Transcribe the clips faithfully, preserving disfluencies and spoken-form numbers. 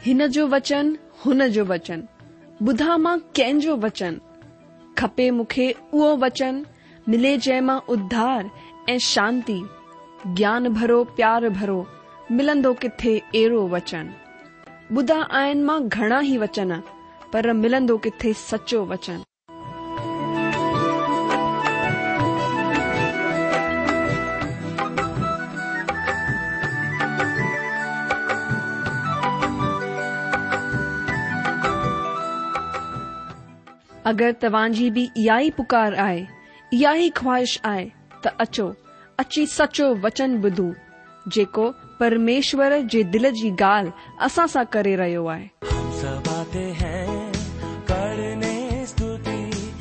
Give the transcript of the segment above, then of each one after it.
हिन जो वचन हुन जो वचन, ॿुधा मां कंहिंजो वचन, खपे मूंखे उहो वचन, मिले जंहिं मां उद्धार ऐं शांती, ज्ञान भरो प्यार भरो, मिलंदो किथे अहिड़ो वचन। ॿुधा आहिनि मां घणा ई वचन, पर मिलंदो किथे सचो वचन। अगरि तव्हांजी बि इहा ई पुकार आहे, इहा ई ख्वाहिश आहे, त अचो, अची सचो वचन ॿुधूं, जेको परमेश्वर जे दिल जी ॻाल्हि असां सां करे रहियो आहे। हम सब आते हैं करने स्तुति,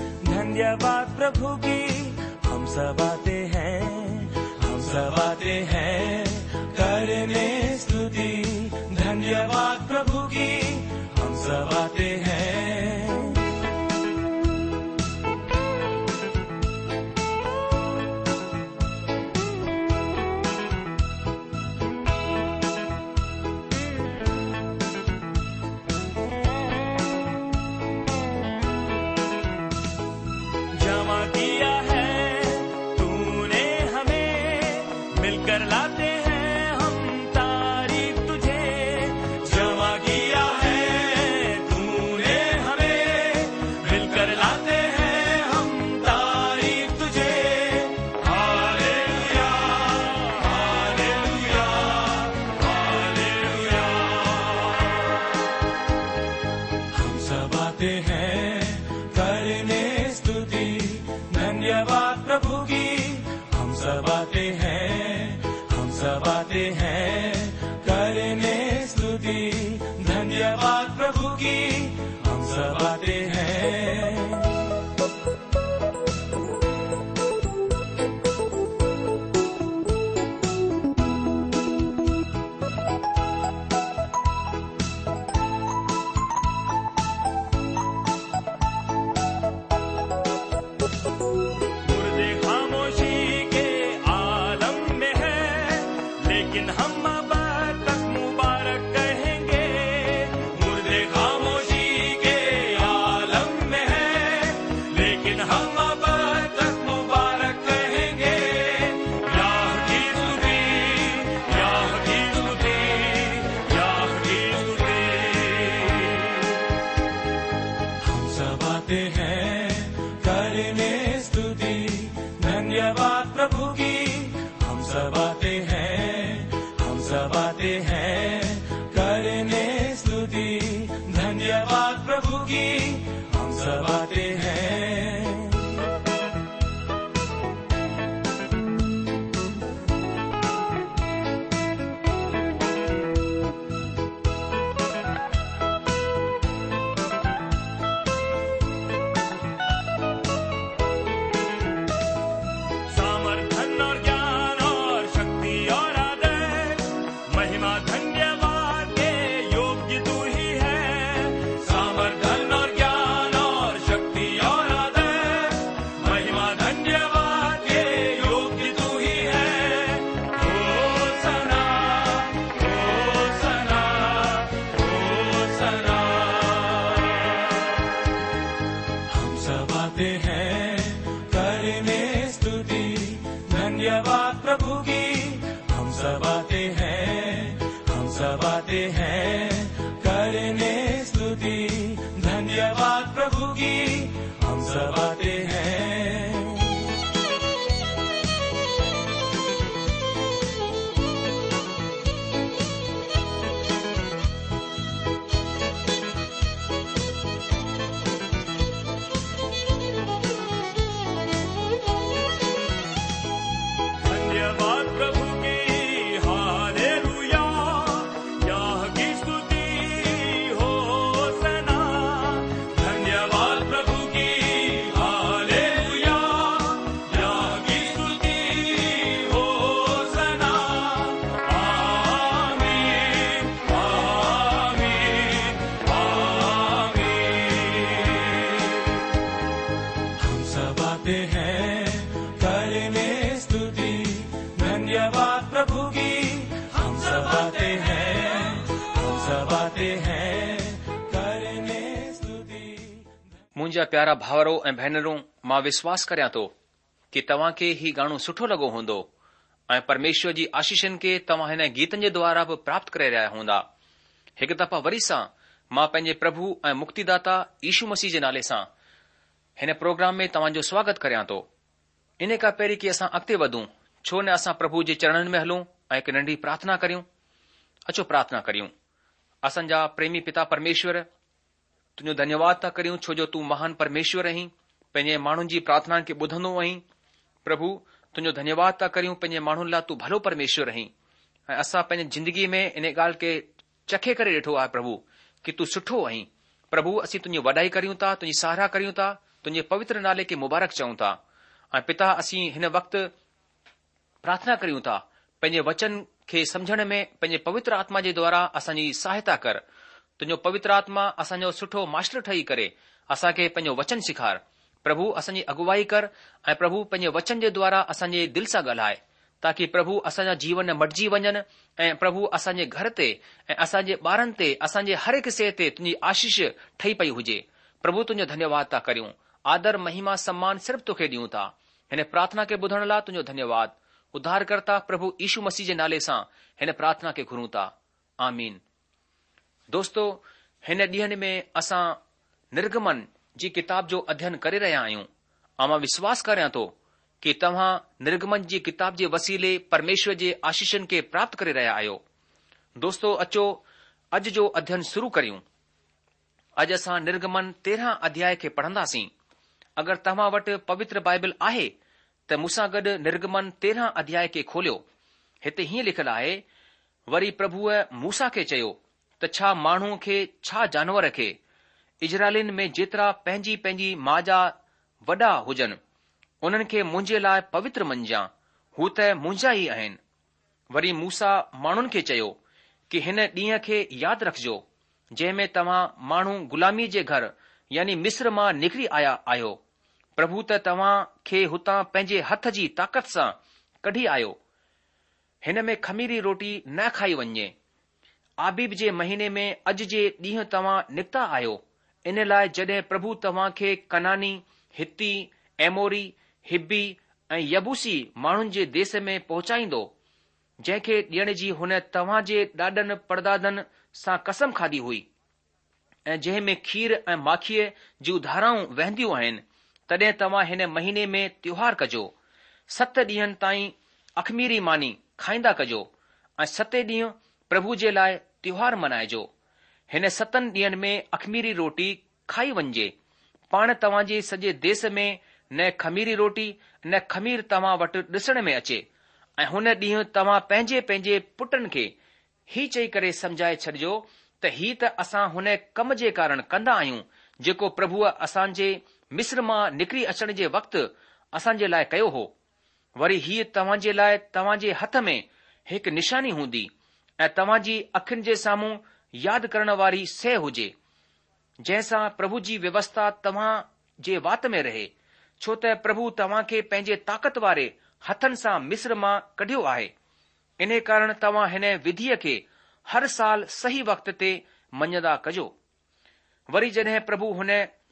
धन्यवाद प्रभु की। हम सब आते हैं, हम सब आते हैं करने स्तुति, धन्यवाद प्रभु की। हम सब आते हैं। और सब आते हैं करने स्तुति। मुंहिंजा प्यारा भावरो ऐं भेनरूं, मां विश्वास करियां थो कि तव्हां खे ही गानो सुठो लॻो हूंदो ऐं परमेश्वर जी आशीषनि खे तव्हां हिन गीतनि जे द्वारा बि प्राप्त करे रहिया हूंदा। हिकु दफ़ा वरी सां मां पंहिंजे प्रभु ऐं मुक्तिदाता यीशू मसीह जे नाले सां हिन प्रोग्राम में तव्हांजो स्वागत करियां थो। इन खां पहिरीं कि असां अॻिते वधूं, छो न असां प्रभु जे चरणनि में हलूं ऐं हिकु नंढी प्रार्थना करियूं। अचो प्रार्थना करियूं। असांजा प्रेमी पिता परमेश्वर, तुंहिंजो धन्यवाद था करियूं छो जो तूं महान परमेश्वर आहीं, पंहिंजे माण्हुनि जी प्रार्थना खे ॿुधंदो आहीं। प्रभु तुंहिंजो धन्यवाद था करियूं, पंहिंजे माण्हुनि लाइ तूं भलो परमेश्वर आहीं ऐं असां पंहिंजी जिंदगी में इन ॻाल्हि खे चखे करे ॾिठो आहे प्रभु कि तूं सुठो आहीं। प्रभु असीं तुंहिंजी वॾाई करियूं था, तुंहिंजी साराह करियूं था, तुंहिंजे पवित्र नाले खे मुबारक चऊं था। ऐं पिता असीं हिन वक़्तु प्रार्थना करियूं था, पंहिंजे वचन खे सम्झण में पंहिंजे पवित्र आत्मा जे द्वारा असांजी सहायता कर। तुंहिंजो पवित्र आत्मा असांजो सुठो मास्टर ठही करे असांखे पंहिंजो वचन सेखार। प्रभु असांजी अगुवाई कर ऐं प्रभु पंहिंजे वचन जे द्वारा असांजे दिलि सां ॻाल्हाए, ताकि प्रभु असांजा जीवन मटिजी वञनि ऐं प्रभु असांजे घर ते ऐं असांजे ॿारनि ते, असांजे हर हिकु शइ ते तुंहिंजी आशीष ठही पई हुजे। प्रभु तुंहिंजो धन्यवाद था करियूं, आदर महिमा सम्मान सिर्फ़ तोखे ॾियूं था। हिन प्रार्थना खे ॿुधण लाइ तुंहिंजो धन्यवाद। उद्धारकर्ता प्रभु यीशू मसीह जे नाले सां हिन प्रार्थना खे घुरूं था, आमीन। दोस्तो, हिन ॾींहनि में असां निर्गमन जी किताब जो अध्ययन करे रहिया आहियूं। ऐं मां विश्वास करियां थो कि तव्हां निर्गमन जी किताब जे वसीले परमेश्वर जे आशीषनि खे प्राप्त करे रहिया आहियो। दोस्तो, अचो अॼु जो अध्ययन शुरू करियूं। अॼु असां निर्गमन तेरहं अध्याय खे पढ़ंदासीं। अगरि तव्हां वटि पवित्र बाइबल आहे त मूंसां गॾु निर्गमन तेरहं अध्याय खे खोलियो। हिते हीअं लिखियलु आहे, वरी प्रभुअ मूसा खे चयो त छा माण्हू खे छा जानवर खे इजराइलिन में जेतिरा पंहिंजी पंहिंजी माउ जा वॾा हुजनि उन्हनि खे मुंहिंजे लाइ पवित्र मञिजां, हू त मुंहिंजा ई आहिनि। वरी मूसा माण्हुनि खे चयो कि हिन ॾींहं खे यादि रखिजो जंहिं में तव्हां माण्हू ग़ुलामी जे घर यानी मिस्र मां निकिरी आया आहियो। प्रभु त तव्हां खे हुतां पंहिंजे हथ जी ताक़त सां कढी आयो। हिन में खमीरी रोटी न खाई वञे। आबीब जे महीने में अॼु जे ॾींहुं तव्हां निकिता आहियो। इन लाइ जॾहिं प्रभु तव्हां खे कनानी, हिती, एमोरी, हिब्बी ऐं यबूसी माण्हुनि जे देश में पहुचाईंदो, जंहिंखे ॾियण जी हुन तव्हां जे ॾाॾनि परदादनि सां कसम खाधी हुई ऐं जंहिं में खीर ऐं माखीअ जूं धाराऊं वहंदियूं आहिनि, तॾहिं तव्हां हिन महीने में त्योहार कजो। सत ॾींहनि ताईं अखमीरी मानी खाईंदा कजो ऐं सते ॾींहुं प्रभु जे लाइ त्योहार मनाइजो। हिन सतनि ॾींहनि में अखमीरी रोटी खाई वञिजे। पाण तव्हां जे सॼे देश में न खमीरी रोटी न खमीर तव्हां वटि ॾिसण में अचे। ऐं हुन ॾींहुं तव्हां पंहिंजे पंहिंजे पुटनि खे ही चई करे समझाए छॾिजो त ही त असां हुन कम जे कारण कंदा आहियूं जेको प्रभुअ असांजे मिस्र मां निकिरी अचण जे वक़्तु असांजे लाइ कयो हो। वरी हीअ तव्हां जे लाइ तव्हां जे हथ में हिकु निशानी हूंदी ऐं तव्हां जी अखियुनि जे साम्हूं यादि करण वारी शइ हुजे, जंहिंसां प्रभु जी व्यवस्था तव्हां जे वात में रहे, छो त प्रभु तव्हां खे पंहिंजे ताक़त वारे हथनि सां मिस्र मां कढियो आहे। इन कारण तव्हां हिन विधीअ खे हर साल सही वक़्त ते मञंदा कजो। वरी जॾहिं प्रभु हुन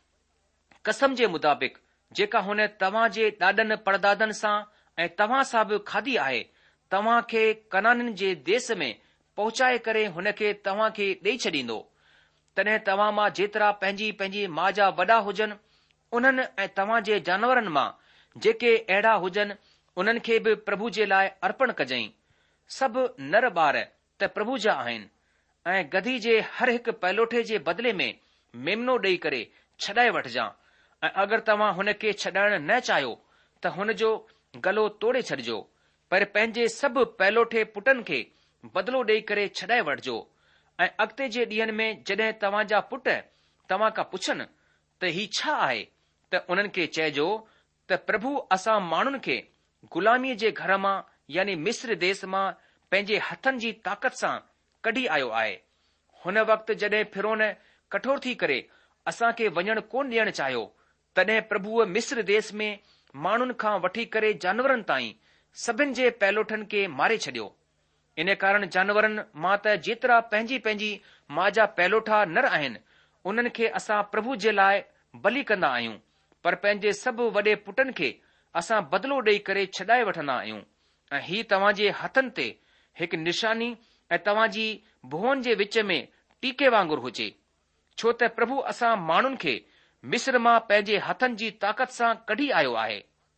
कसम जे मुताबिक़ जेका हुन तव्हां जे ॾाॾनि परदादनि सां ऐं तव्हां सां बि खाधी आहे, तव्हां खे कनाननि जे देश में पहुचाए करे हुन खे तव्हां खे ॾेई छॾींदो, तॾहिं तव्हां मां जेतिरा पंहिंजी पंहिंजी माउ जा वॾा हुजनि उन्हनि ऐं तव्हां जे जानवरनि मां जेके अहिड़ा हुजनि उन्हनि खे बि प्रभु जे लाइ अर्पण कजई। सभु नर ॿार त प्रभु जा आहिनि ऐं गधी जे हर हिकु पैलोठे जे बदिले में मेमनो ॾेई करे छॾाए वठिजां। ऐं अगरि तव्हां हुन खे छॾाइण न चाहियो त हुन जो गलो तोड़े छॾिजो, पर पंहिंजे सभु पैलोठे पुटनि खे बदिलो ॾेई करे छॾाए वठिजो। ऐं अॻिते जे ॾींहनि में जॾहिं तव्हां जा पुट तव्हां खां पुछनि त ही छा आहे, त उन्हनि खे चइजो त प्रभु असां माण्हुनि खे ग़ुलामीअ जे घर मां यानी मिस्र देश मां पंहिंजे हथनि जी ताक़त सां कढी आयो आहे। हुन वक़्तु जॾहिं फिरौन कठोर थी करे असां खे वञणु कोन ॾियणु चाहियो, तॾहिं प्रभुअ मिस्र देश में माण्हुनि खां वठी करे जानवरनि ताईं सभिनि जे पैलोठनि खे मारे छॾियो। इन कारण जानवरनि मां त जेतिरा पंहिंजी पंहिंजी मां जा पहिलोठा नर आहिनि, उन्हनि खे असां प्रभु जे लाइ बलि कंदा आहियूं, पर पंहिंजे सभु वॾे पुटनि खे असां बदिलो ॾेई करे छॾाए वठंदा आहियूं। ऐं हीउ तव्हां जे हथनि ते हिकु निशानी ऐं तव्हां जी भुवन जे विच में टीके वांगुरु हुजे, छो त प्रभु असां माण्हुनि खे मिस्र मां पंहिंजे हथनि जी ताक़त सां कढी आयो आहे।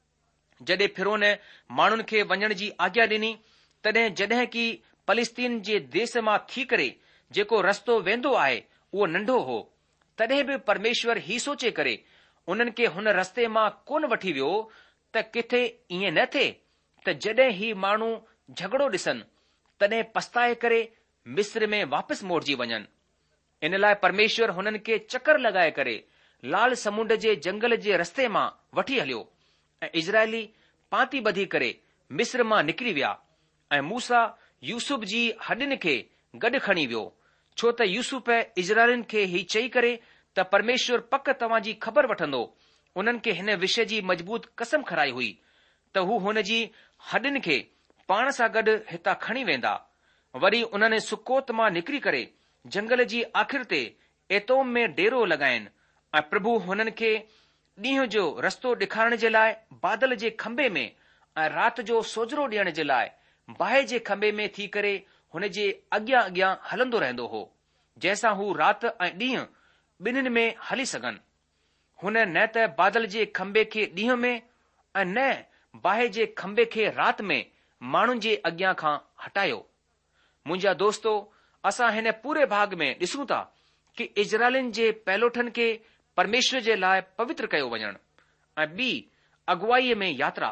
जॾहिं फिरौन माण्हुनि खे वञण जी आज्ञा ॾिनी, तॾहिं जॾहिं की फलिस्तीन जे देस मां थी करे जेको रस्तो वेंदो आहे उहो नंढो हो, तॾहिं बि परमेश्वर ही सोचे करे उन्हनि खे हुन रस्ते मां कोन वठी वियो त किथे ईअं न थिए त जॾहिं ही माण्हू झगड़ो ॾिसनि तॾहिं पछताए करे मिस्र में वापसि मोड़जी वञनि। इन लाइ परमेश्वर हुननि खे चकर लॻाए करे लाल समुंड जे जंगल जे रस्ते मां वठी हलियो ऐं इज़राइली पांती ॿधी करे मिस्र मां निकिरी विया। ऐं मूसा यूसुफ जी हॾियुनि खे गॾु खणी वियो, छो त यूसुफ इज़राइलिन खे ही चई करे त परमेश्वर पक तव्हां जी ख़बर वठंदो, उन्हनि खे हिन विषय जी मज़बूत कसम खराई हुई त हू हुन जी हॾियुनि खे पाण सां गॾु हितां खणी वेंदा। वरी उन्हनि सुकोत मां निकिरी करे जंगल जी आख़िर ते एतोम में डेरो लॻाइनि ऐं प्रभु हुननि खे ॾींहं जो रस्तो ॾेखारण जे लाइ बादल जे खंबे में ऐं राति जो सोजरो ॾियण जे लाइ बाहि जे खंबे में थी करे हुन जे अॻियां अॻियां हलंदो रहंदो हो, जंहिंसां हू राति ऐं ॾींहं ॿिन्हिनि में हली सघनि। हुन न त बादल जे खंबे खे ॾींहं में ऐं न बाहि जे खंबे खे राति में माण्हुनि जे अॻियां खां हटायो। मुंहिंजा दोस्तो, असां हिन पूरे भाग में ॾिसूं था कि इज़राइलिन जे पहिलोठनि खे परमेश्वर जे लाइ पवित्र कयो वञणु ऐं ॿी अगुवाईअ में यात्रा।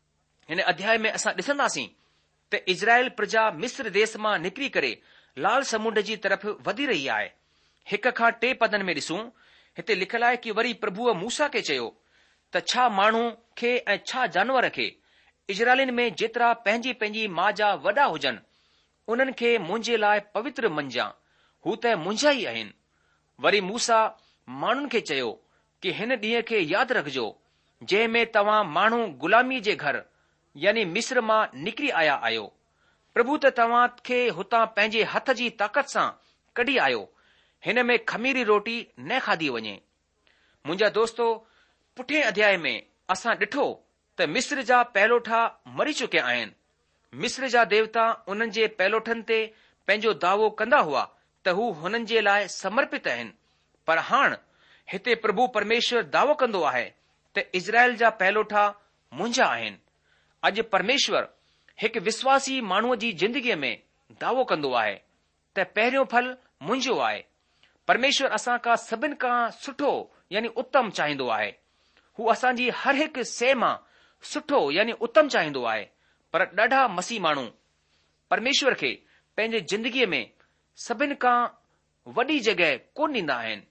हिन अध्याय में असां ॾिसंदासीं त इज़राइल प्रजा मिस्र देश मां निकिरी करे लाल समुंड जी तरफ़ वधी रही आहे। हिक खां टे पदनि में ॾिसूं, हिते लिखियलु आहे कि वरी प्रभुअ मूसा खे चयो त छा माण्हू खे ऐं छा जानवर खे इज़राइलिन में जेतिरा पंहिंजी पंहिंजी माउ जा वॾा हुजनि उन्हनि खे मुंहिंजे लाइ पवित्र मञिजां, हू त मुंहिंजा ई आहिनि। वरी मूसा माण्हुनि खे चयो कि हिन ॾींहं खे यादि रखिजो जंहिं में तव्हां माण्हू गुलामी जे घर यानी मिस्र मां निकिरी आया आहियो। प्रभु त तव्हां खे हुतां पंहिंजे हथ जी ताक़त सां कढी आयो, हिन में खमीरी रोटी न खाधी वञे। मुंहिंजा दोस्तो, पुठे अध्याय में असां ॾिठो त मिस्र जा पहिलोठा मरी चुकिया आहिनि। मिस्र जा देवता उन्हनि जे पहिलोठनि ते पंहिंजो दावो कंदा हुआ त हू हुननि जे लाइ समर्पित आहिनि, पर हाणे हिते प्रभु परमेश्वर दावो कंदो आहे त इज़राइल जा पहिलोठा मुंहिंजा आहिनि। अॼु परमेश्वर हिकु विश्वासी माण्हूअ जी जिंदगीअ में दावो कंदो आहे त पहिरियों फल मुंहिंजो आहे। परमेश्वर असां खां सभिनि खां सुठो यानी उत्तम चाहींदो आहे। हू असांजी हर हिकु शइ मां सुठो यानी उत्तम चाहींदो आहे, पर ॾाढा मसीह माण्हू परमेश्वर खे पंहिंजे जिंदगीअ में सभिनि खां वॾी जॻहि कोन ॾींदा आहिनि।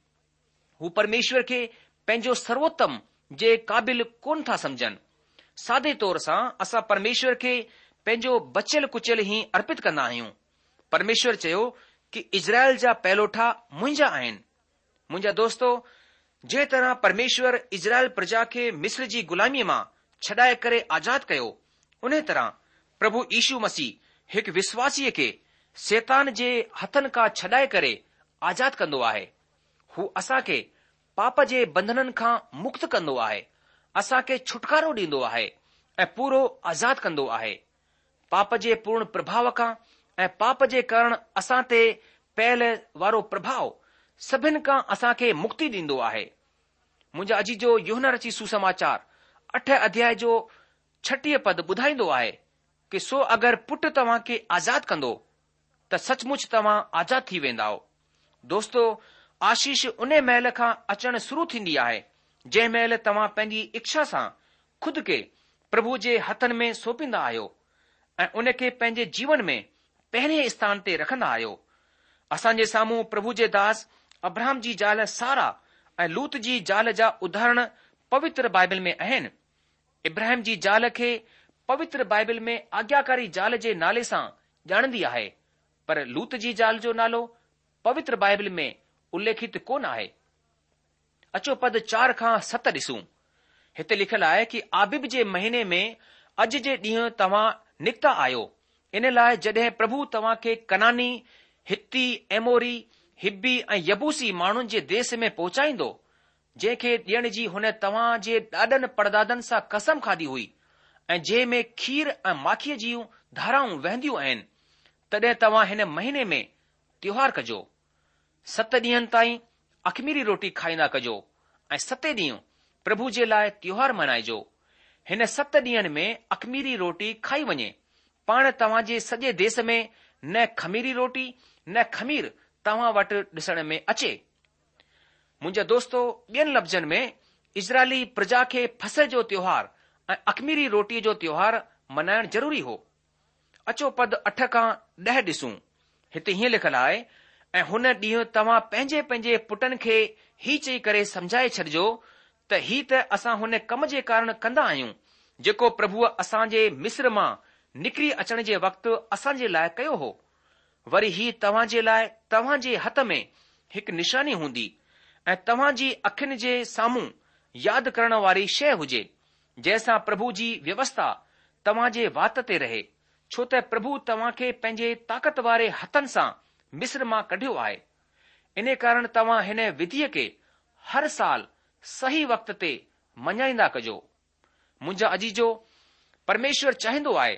हू परमेश्वर खे पंहिंजो सर्वोत्तम जे क़ाबिल कोन था समझनि। सादे तौर सां असां परमेश्वर खे पंहिंजो बचियल कुचियल ई अर्पित कंदा आहियूं। परमेश्वर चयो कि इज़राइल जा पहिलोठा मुंहिंजा आहिनि। मुंहिंजा दोस्तो, जंहिं तरह परमेश्वर इज़राइल प्रजा खे मिस्र जी गुलामीअ मां छॾाए करे आज़ाद कयो, उन तरह प्रभु यीशु मसीह हिकु विश्वासीअ खे शैतान जे हथनि खां छॾाए करे आज़ाद कंदो आहे। हू असां खे पाप जे बंधननि खां मुक्त कंदो आहे, असां खे छुटकारो ॾींदो आहे ऐं पूरो आज़ाद कंदो आहे। पाप जे पूर्ण प्रभाव खां ऐं पाप जे कारण असां ते पयल वारो प्रभाव सभिनि खां असां खे मुक्ति ॾींदो आहे। मुंहिंजा अजीजो, यूहन्ना रची सुसमाचार अठ अध्याय जो छटीह पद ॿुधाईंदो आहे कि सो अगरि पुटु तव्हां खे आज़ाद कंदो त सचमुच तव्हां आज़ाद थी वेंदा। दोस्तो, आशीष उन महिल खां अचणु शुरू थींदी आहे जंहिं महिल तव्हां पंहिंजी इच्छा सां खुद खे प्रभु जे हथनि में सौंपींदा आहियो ऐं उन खे पंहिंजे जीवन में पहिरें स्थान ते रखंदा आहियो। असांजे साम्हूं प्रभु जे दास अब्राहम जी ज़ाल सारा ऐं लूत जी ज़ाल जा उदाहरण पवित्र बाइबल में आहिनि। इब्राहिम जी ज़ाल खे पवित्र बाइबल में आज्ञाकारी ज़ाल जे नाले सां ॼाणंदी आहे, पर लूत जी ज़ाल जो नालो पवित्र बाइबल में उल्लेखित कोन आहे। अचो पद चार खां सत ॾिसूं। हिते लिखियलु आहे कि आबिब जे महीने में अॼु जे ॾींहुं तव्हां निकिता आहियो, इन लाइ जॾहिं प्रभु तव्हां खे कनानी, हित्ती, एमोरी, हिब्बी ऐं यबूसी माण्हुनि जे देश में पहुचाईंदो, जंहिंखे ॾियण जी हुन तव्हां जे ॾाॾनि परदादनि सां कसम खाधी हुई ऐं जंहिं में खीर ऐं माखीअ जूं धाराऊं वहंदियूं आहिनि, तॾहिं तव्हां हिन महीने में त्योहार कजो। सत ॾींहनि ताईं अखमीरी रोटी खाईंदा कजो ऐं सते ॾींहुं प्रभु जे लाइ त्योहार मल्हाइजो। हिन सत ॾींहनि में अखमीरी रोटी खाई वञे। पाण तव्हां जे सॼे देश में न खमीरी रोटी न खमीर तव्हां वटि ॾिसण में अचे। मुंहिंजा दोस्तो, ॿियनि लफ़्ज़नि में इज़राइली प्रजा खे फसह जो त्योहार ऐं अखमीरी रोटीअ जो त्योहार मल्हाइण ज़रूरी हो। अचो पद अठ खां ॾह ॾिसूं। हिते हीअं लिखियलु आहे, ऐं हुन ॾींहुं तव्हां पंहिंजे पंहिंजे पुटनि खे ही चई करे समझाए छॾिजो त ही त असां हुन कम जे कारण कंदा आहियूं जेको प्रभुअ असां जे मिस्र मां निकिरी अचण जे वक़्तु असां जे लाइ कयो हो। वरी ही तव्हां जे लाइ तव्हां जे हथ में हिकु निशानी हूंदी ऐं तव्हां जी अखियुनि जे साम्हूं यादि करण वारी शइ हुजे, जंहिंसां प्रभु जी व्यवस्था तव्हां जे वात ते रहे, छो त प्रभु तव्हां खे पंहिंजे ताक़त वारे हथनि सां मिस्र मां कढियो आहे। इन कारण तव्हां हिन विधीअ खे हर साल सही वक़्त ते मञाईंदा कजो। मुंहिंजा अजीजो, परमेश्वर चाहींदो आहे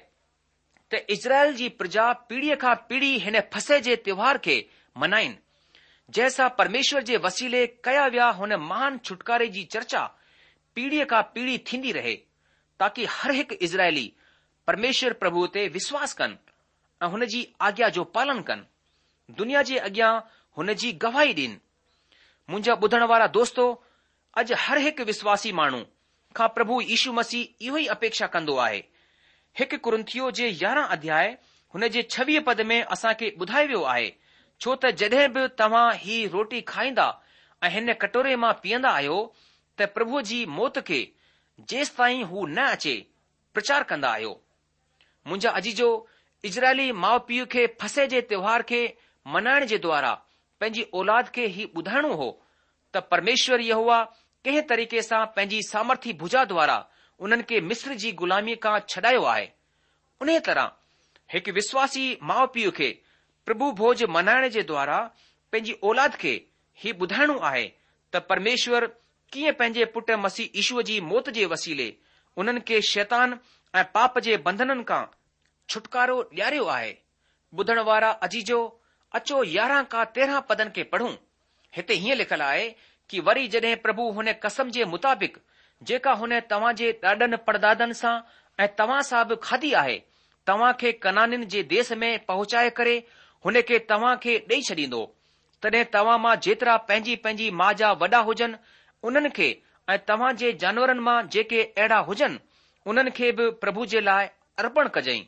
त इज़राइल जी प्रजा पीढ़ीअ खां पीढ़ी हिन फसह जे त्योहार खे मनाइनि, जंहिंसां परमेश्वर जे वसीले कया विया हुन महान छुटकारे जी चर्चा पीढ़ीअ खां पीढ़ी थींदी रहे, ताकि हर हिकु इज़राइली परमेश्वर प्रभु ते विश्वास कनि ऐं हुन जी आज्ञा जो पालन कनि, दुनिया जे अॻियां हुन जी गवाही ॾियनि। मुंहिंजा ॿुधण वारा दोस्तो, अॼु हर हिकु विश्वासी माण्हू खां प्रभु यीशु मसीह इहो ई अपेक्षा कंदो आहे। हिकु कुरिन्थियो जे यारहं अध्याय हुन जे छवीह पद में असां खे ॿुधायो वियो आहे, छो त जॾहिं बि तव्हां ही रोटी खाईंदा ऐं हिन कटोरे मां पीअंदा आहियो त प्रभुअ जी मौत खे जेसि ताईं हू न अचे प्रचार कंदा आहियो। मुंहिंजा अजीजो, इज़राइली माउ पीउ खे फसह जे त्योहार खे मनाइण जे द्वारा पंहिंजी औलाद खे ही ॿुधाइणो हो त परमेश्वर यहोवा कंहिं तरीक़े सां पंहिंजी सामर्थी भुजा द्वारा उन्हनि खे मिस्र जी गुलामीअ खां छॾायो आहे। उन तरह हिकु विश्वासी माउ पीउ खे प्रभु भोज मनाइण जे द्वारा पंहिंजी औलाद खे ही ॿुधाइणो आहे त परमेश्वर कीअं पंहिंजे पुट मसीह यीशुअ जी मौत जे वसीले उन्हनि खे शैतान ऐं पाप जे बंधननि खां छुटकारो ॾियारियो आहे। ॿुधण वारा अजीजो, अचो यारहं खां तेरहं पदनि खे पढ़ूं। हिते हीअं लिखियलु आहे कि वरी जॾहिं प्रभु हुन कसम जे मुताबिक़ जेका हुन तव्हां जे ॾाॾनि परदादनि सां ऐं तव्हां सां बि खाधी आहे, तव्हां खे कनानिन जे देश में पहुचाए करे हुन खे तव्हां खे ॾेई छॾींदो, तॾहिं तव्हां मां जेतिरा पंहिंजी पंहिंजी माउ जा वॾा हुजनि उन्हनि खे ऐं तव्हां जे जानवरनि मां जेके अहिड़ा हुजनि उन्हनि खे बि प्रभु जे लाइ अर्पण कजई।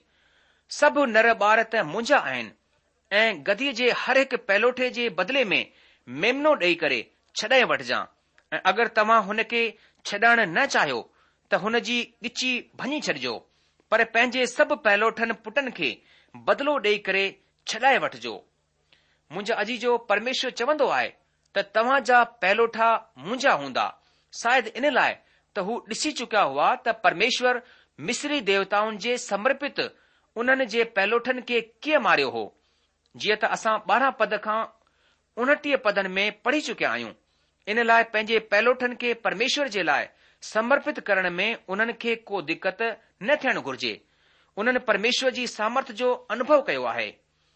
सभु नर ॿार त मुंहिंजा आहिनि ऐं गदीअ जे हर हिकु पैलोठे जे बदिले में मेमनो ॾेई करे छॾाए वठिजां। ऐं अगरि तव्हां हुन खे छॾाइण न चाहियो त हुन जी ॻिची भञी छॾिजो, पर पंहिंजे सभु पैलोठनि पुटनि खे बदिलो ॾेई करे छॾाए वठिजो। मुंहिंजा अजीजो, परमेश्वर चवंदो आहे त तव्हां जा पैलोठा मुंहिंजा हूंदा, शायदि इन लाइ त हू ॾिसी चुकिया हुआ त परमेश्वर मिस्री देवताउनि जे समर्पित उन्हनि जे पैलोठनि खे कीअं मारियो हो, जीअं त असां ॿारहं पद खां उणटीह पदनि में पढ़ी चुकिया आहियूं। इन लाइ पंहिंजे पैलोठनि खे परमेश्वर जे लाइ समर्पित करण में उन्हनि खे को दिक़त न थियण घुर्जे। उन्हनि परमेश्वर जी सामर्थ जो अनुभव कयो आहे।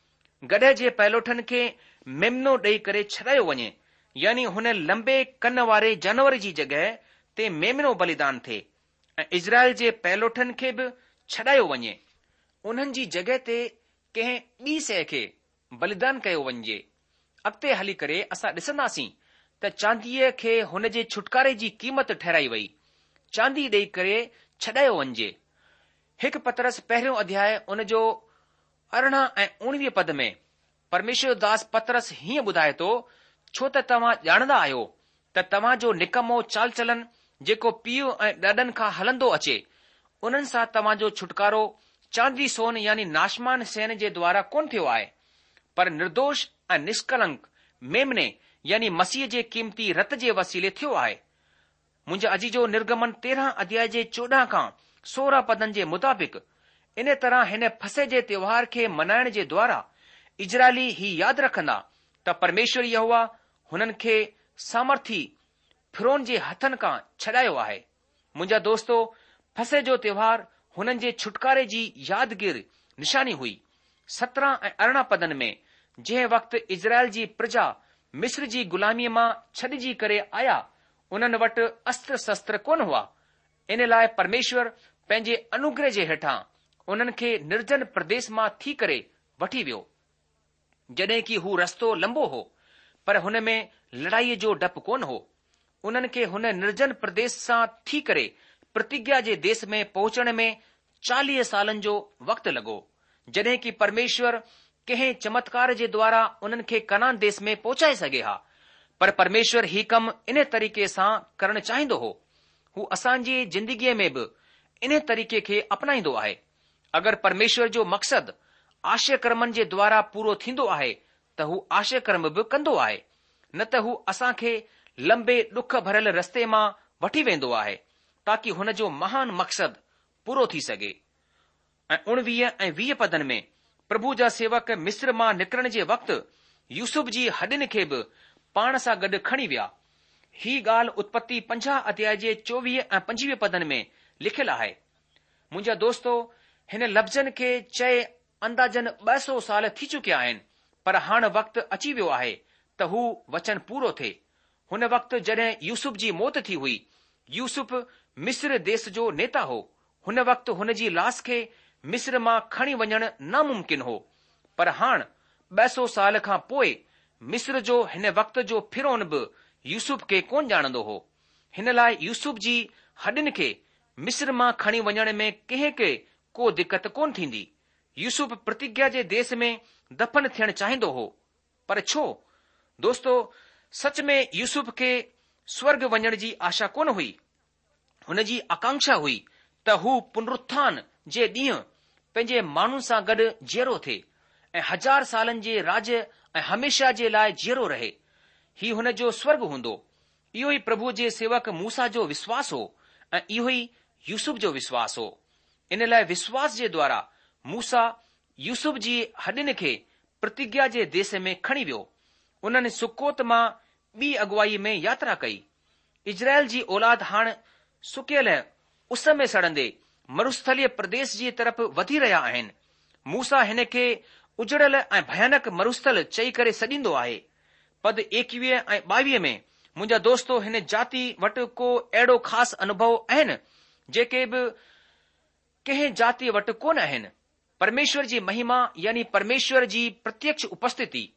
गॾे जे पैलोठनि खे मेमनो ॾेई करे छॾायो वञे, यानी हुन लंबे कन वारे जानवर जी जॻह ते मेमनो बलिदान थिए ऐं इज़राइल जे पैलोठनि खे बि छॾायो वञे, उन्हनि जी जॻह ते कंहिं ॿी शइ खे बलिदान कयो वञे। अॻिते हली करे असां ॾिसंदासीं त चांदीअ खे हुन जे छुटकारे जी क़ीमत ठहिराई वई, चांदी ॾेई करे छॾायो वञे। हिकु पतरस पहिरियों अध्याय उन जो अरिड़हं ऐं उणिवीह पद में परमेश्वर दास पतरस हीअं ॿुधाए थो, छो त तव्हां ॼाणंदा आहियो त तव्हां जो निकमो चाल चलन जेको पीउ ऐं ॾाॾनि खां हलंदो अचे, उन्हनि सां तव्हां जो छुटकारो चांदी सोन यानी नाशमान शयुनि जे द्वारा कोन थियो आहे, पर निर्दोष ऐं निष्कलंक मेमने यानी मसीह जे क़ीमती रत जे वसीले थियो आहे। मुंहिंजा अजीजो, निर्गमन तेरहं अध्याय जे चोॾहं खां सोरहं पदनि जे मुताबिक़ इन तरह हिन फसह जे त्योहार खे मनाइण जे द्वारा इजरायली ही यादि रखंदा त परमेश्वर यहोवा हुननि खे सामर्थी फिरौन जे हथनि खां छॾायो आहे। मुंहिंजा दोस्तो, फसे जो त्योहार हुननि जे छुटकारे जी यादगिर निशानी हुई। सत्रहं ऐं अरिड़हं पदनि में जंहिं वक़्तु इज़राइल जी प्रजा मिस्र जी गुलामीअ मां छॾिजी करे आया, उन्हनि वटि अस्त्र शस्त्र कोन हुआ। इन लाइ परमेश्वर पंहिंजे अनुग्रह जे हेठां उन्हनि खे निर्जन प्रदेश मां थी करे वठी वियो। जॾहिं कि हू रस्तो लंबो हो, पर हुन में लड़ाईअ जो डपु कोन हो। उन्हनि खे हुन निर्जन प्रदेश सां थी करे प्रतिज्ञा जे देश में पहुचण में चालीह सालनि जो वक़्तु लॻो, जॾहिं कि परमेश्वर कंहिं चमत्कार जे द्वारा उन्हनि खे कनान देश में पहुचाए सघे हा। पर परमेश्वर ही कमु इन तरीक़े सां करणु चाहींदो हो। हू असांजी जिंदगीअ में बि इन तरीक़े खे अपनाईंदो आहे। अगरि परमेश्वर जो मक़सदु आशय कर्मनि जे द्वारा पूरो थींदो आहे त हू आशय कर्म बि कंदो आहे, न त हू असां खे लंबे ॾुख भरियल रस्ते मां वठी वेंदो आहे ताकि हुन जो महान मक़सदु पूरो थी सघे। ऐं उणिवीह ऐं वीह पदनि में प्रभु जा सेवक मिस्र मां निकिरण जे वक़्तु यूसुफ जी हॾियुनि खे बि पाण सां गॾु खणी विया। ही ॻाल्हि उत्पत्ति पंजाह अध्याय जे चोवीह ऐं पंजवीह पदनि में लिखियलु आहे। मुंहिंजा दोस्तो, हिन लफ़्ज़नि खे चए अंदाजन ॿ सौ साल थी चुकिया आहिनि, पर हाणे वक़्तु अची वियो आहे त हू वचन पूरो थिए। हुन वक़्तु जॾहिं यूसुफ जी मौत थी हुई, यूसुफ मिस्र देश जो नेता हो। हुन वक़्तु हुन जी लाश खे मिस्र मां खणी वञणु नामुमकिन हो। पर हाणे ॿ सौ साल खां पोइ मिस्र जो हिन वक़्त जो फिरौन बि यूसुफ खे कोन ॼाणंदो हो। हिन लाइ यूसुफ जी हॾियुनि खे मिस्र मां खणी वञण में कंहिं खे को दिक़त कोन थींदी। यूसुफ प्रतिज्ञा जे देश में दफन थियणु चाहींदो हो। पर छो दोस्तो, सच में यूसुफ खे स्वर्ग वञण जी आशा कोन हुई। हुन जी आकांक्षा हुई त हू पुनरुत्थान जे ॾींहुं पंहिंजे माण्हुनि सां गॾु जीअरो थिए ऐं हजार सालनि जे राज ऐं हमेशा जे लाइ जीअरो रहे। ही हुन जो स्वर्ग हूंदो। इहो ई प्रभु जे सेवक मूसा जो विश्वास हो ऐं इहो ई यूसुफ जो विश्वास हो। इन लाइ विश्वास जे द्वारा मूसा यूसुफ जी हॾियुनि खे प्रतिज्ञा जे देश में खणी वियो। उन्हनि सुकोत मां ॿी अगुवाई में यात्रा कई। इज़राइल जी औलाद हाणे सुकियल उस में सड़ंदे मरुस्थलीय प्रदेश जी तरफ़ वधी रहिया आहिनि। मूसा हिन खे उजड़ल ऐं भयानक मरुस्थल चई करे सॾींदो आहे। पद एकवीह ऐं ॿावीह में मुंहिंजा दोस्तो, हिन जाति वटि को अहिड़ो ख़ासि अनुभव आहिनि जेके बि कंहिं जाति वटि कोन आहिनि। परमेश्वर जी महिमा यानी परमेश्वर जी प्रत्यक्ष उपस्थिति।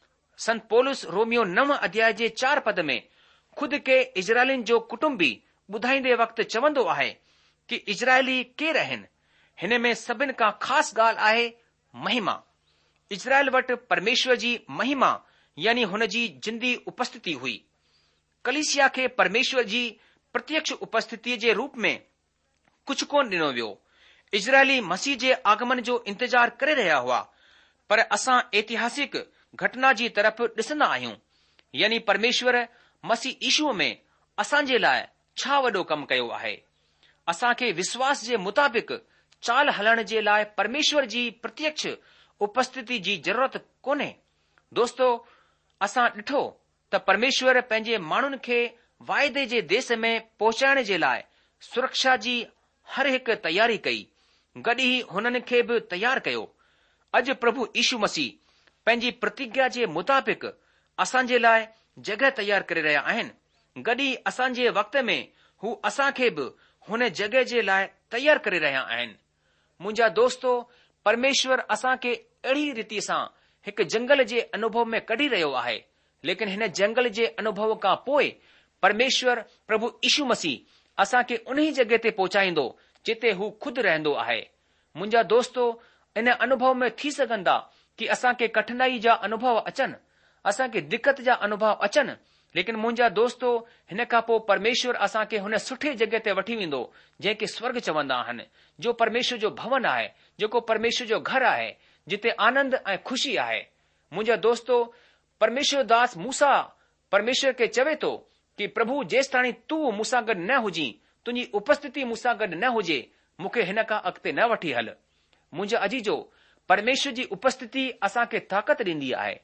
संत पौलुस रोमियो नव अध्याय जे चार पद में खुद के इज़राइलिन जो कुटुंबी ॿुधाईंदे वक़्तु चवंदो आहे कि इज़राइली केर आहिनि। हिन में सभिनि खां ख़ासि ॻाल्हि आहे महिमा। इज़राइल वटि परमेश्वर जी महिमा यानी हुन जी जिंदी उपस्थिति हुई। कलीसिया खे परमेश्वर जी प्रत्यक्ष उपस्थिति जे रूप में कुझु कोन ॾिनो वियो। इज़राइली मसीह जे आगमन जो इंतजार करे रहिया हुआ, पर असां ऐतिहासिक घटना जी तरफ़ ॾिसंदा आहियूं, यानी परमेश्वर मसीह यीशुअ में असां जे लाइ छा वॾो कमु कयो आहे। असां खे विश्वास जे मुताबिक़ चाल हलण जे लाइ परमेश्वर जी प्रत्यक्ष उपस्थिति जी ज़रूरत कोन्हे। दोस्तो, असां ॾिठो त परमेश्वर पंहिंजे माण्हुनि खे वाइदे जे देश में पहुचाइण जे लाइ सुरक्षा जी हर हिकु तयारी कई। गॾु ई हुननि खे बि तयार कयो। अॼु प्रभु यीशु मसीह पंहिंजी प्रतिज्ञा जे मुताबिक़ असां जे लाइ जॻह तयार करे रहिया आहिनि। गॾु ई असां जे वक़्त में हू असां खे बि हुन जॻह जे लाइ तयार करे रहिया आहिनि। मुंहिंजा दोस्तो, परमेश्वर असां खे अहिड़ी रीति सां हिकु जंगल जे अनुभव में कढी रहियो आहे, लेकिन हिन जंगल जे अनुभव खां पोइ परमेश्वर प्रभु यीशु मसीह असां खे उन जॻह ते पहुचाईंदो जिते हू खुद रहंदो आहे। मुंहिंजा दोस्तो, इन अनुभव में थी सघंदा कि असां खे कठिनाई जा अनुभव अचनि, असां खे दिक़त जा अनुभव अचनि, लेकिन मुंहिंजा दोस्तो, हिन खां पोइ परमेश्वर असां खे हुन सुठे जॻह ते वठी वेंदो जंहिंखे स्वर्ग चवंदा आहिनि, जो परमेश्वर जो भवन आहे, जेको परमेश्वर जो घर आहे, जिते आनंद ऐं खुशी आहे। मुंहिंजा दोस्तो, परमेश्वर दास मूसा परमेश्वर खे चवे थो कि प्रभु जेसि ताणी तूं मूंसां गॾु न हुजी, तुंहिंजी उपस्थिति मूंसां गॾु न हुजे, मूंखे हिन खां अॻिते न वठी हल। मुंहिंजा अजीजो, परमेश्वर जी उपस्थिति असां खे ताक़त ॾींदी आहे।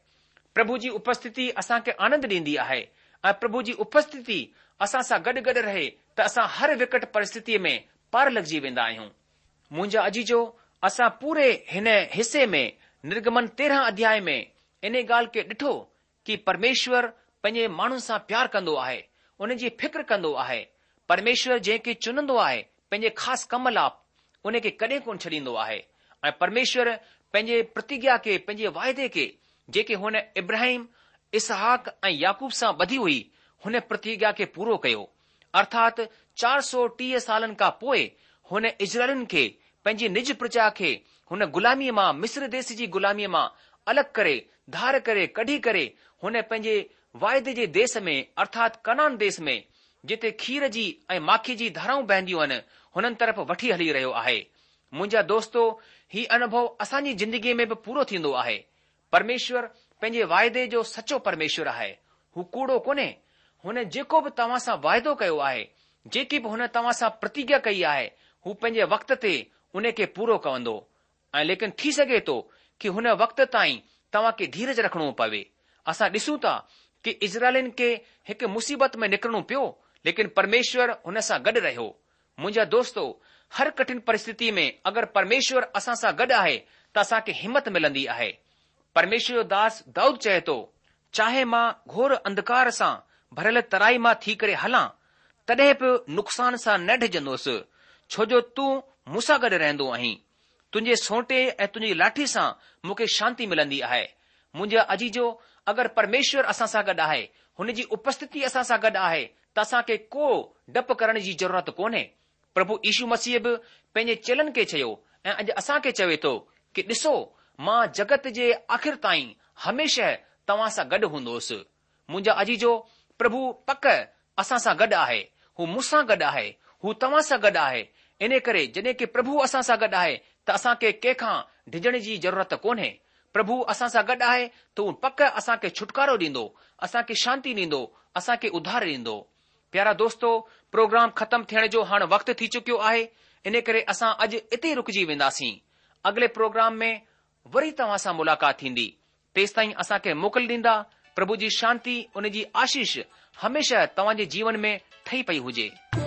प्रभु जी उपस्थिति असांखे आनंद ॾींदी आहे ऐं प्रभु जी उपस्थिति असां सां गॾु गॾु रहे त असां हर विकट परिस्थितीअ में पार लॻजी वेंदा आहियूं। मुंहिंजा अजीजो, असां पूरे हिन हिसे में निर्गमन तेरहं अध्याय में इन ॻाल्हि खे ॾिठो कि परमेश्वर पंहिंजे माण्हुनि सां प्यार कंदो आहे, उन जी फिक्र कंदो आहे। परमेश्वर जंहिंखे चुनंदो आहे पंहिंजे ख़ासि कम लाइ, उन खे कॾहिं कोन छॾींदो आहे। ऐं परमेश्वर पंहिंजे प्रतिज्ञा खे, पंहिंजे वाइदे खे जेके हुन इब्राहिम, इसहाक ऐं याकूब सां ॿधी हुई, हुन प्रतिज्ञा खे पूरो कयो। अर्थात चार सौ टीह सालनि खां पोइ हुन इज़राइलिन खे, पंहिंजी निज प्रजा खे हुन गुलामीअ मां, मिस्र देश जी गुलामीअ मां अलॻि करे, धार करे, कढी करे हुन पंहिंजे वाइदे जे देश में अर्थात कनान देश में, जिते खीर जी ऐं माखी जी धाराऊं बहंदियूं आहिनि, हुननि तरफ़ वठी हली रहियो आहे। मुंहिंजा दोस्तो, ही अनुभव असांजी जिंदगीअ में बि पूरो थींदो आहे। परमेश्वर पंहिंजे वाइदे जो सचो परमेश्वर आहे। हू कूड़ो कोन्हे। हुन जेको बि तव्हां सां वाइदो कयो आहे, जेकी बि हुन तव्हां सां प्रतिज्ञा कई आहे, हू पंहिंजे वक़्त ते उन खे पूरो कंदो। ऐं लेकिन थी सघे थो कि हुन वक़्त ताईं तव्हां खे धीरज रखणो पवे। असां ॾिसूं था कि इज़राइलिन खे हिकु मुसीबत में निकिरणो पियो, लेकिन परमेश्वर हुन सां गॾु रहियो। मुंहिंजा दोस्तो, हर कठिन परिस्थिति में अगरि परमेश्वर असां सां गॾु आहे त असांखे हिमत मिलंदी आहे। परमेश्वर जो दास दाऊद चए थो, चाहे मां घोर अंधकार सां भरियल तराई मां थी करे हलां, तॾहिं बि नुक़सान सां न डिॼंदुसि, छो जो तूं मूंसां गॾु रहंदो आहीं। तुंहिंजे सोटे ऐं तुंहिंजी लाठी सां मूंखे शांती मिलंदी आहे। मुंहिंजा अजीजो, अगरि परमेश्वर असां सां गॾु आहे, हुन जी उपस्थिति असां सां गॾु आहे, त असांखे को डपु करण जी ज़रूरत कोन्हे। प्रभु यीशू मसीह बि पंहिंजे चेलनि खे चयो ऐं अॼु असांखे चवे थो कि ॾिसो, मां जगत जे आख़िर ताईं हमेशह तव्हां सां गॾु हूंदोसि। मुंहिंजा अजीजो, प्रभु पक असां सां गॾु आहे। हू मूंसां गॾु आहे, हू तव्हां सां गॾु आहे। इन करे जॾहिं कि प्रभु असां सां गॾु आहे त असांखे कंहिंखां डिॼण जी ज़रूरत कोन्हे। प्रभु असां सां गॾु आहे त हू पक असांखे छुटकारो ॾींदो, असांखे शांती ॾींदो, असांखे उधार ॾींदो। प्यारा दोस्तो, प्रोग्राम ख़तम थियण जो हाणे वक़्तु थी चुकियो आहे। इन करे असां अॼु इते रुकिजी वेंदासीं। अॻिले प्रोग्राम में वरी तव्हां सां मुलाक़ात थींदी। तेसि ताईं असांखे मोकल ॾींदा। प्रभु जी शांती, उन जी आशीष हमेशह तव्हांजे जीवन में ठही पई हुजे।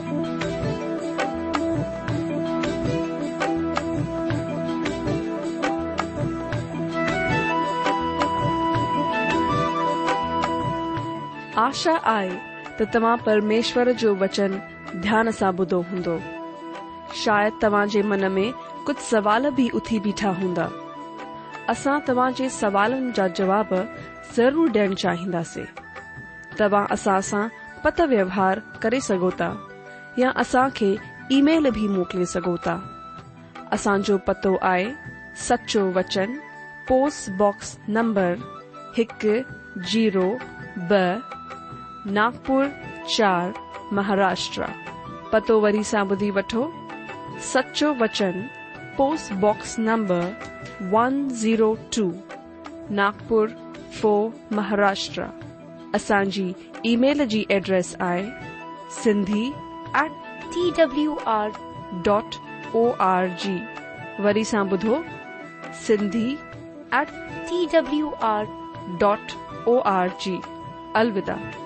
आशा आहे त तव्हां परमेश्वर जो वचन ध्यान सां ॿुधो हूंदो। शायदि तव्हां जे मन में कुझु सवाल बि उथी बीठा हूंदा। असां तव्हां जे सवालनि जा जवाब ज़रूर ॾियणु चाहींदासीं। तव्हां असां सां पत व्यवहार करे सघो था या असांखे ईमेल भी मोकिले सघो था। असांजो पतो आहे सचो वचन, पोस्ट बॉक्स नंबर हिकु जीरो ब नागपुर चार, महाराष्ट्र। पतो वरी सां ॿुधी वठो। सचो वचन, post box number one zero two, Nagpur four, Maharashtra. असांजी ईमेल जी एड्रेस आहे Sindhi at T W R dot O R G. वरी सां ॿुधो, Sindhi at T W R dot O R G. अलविदा।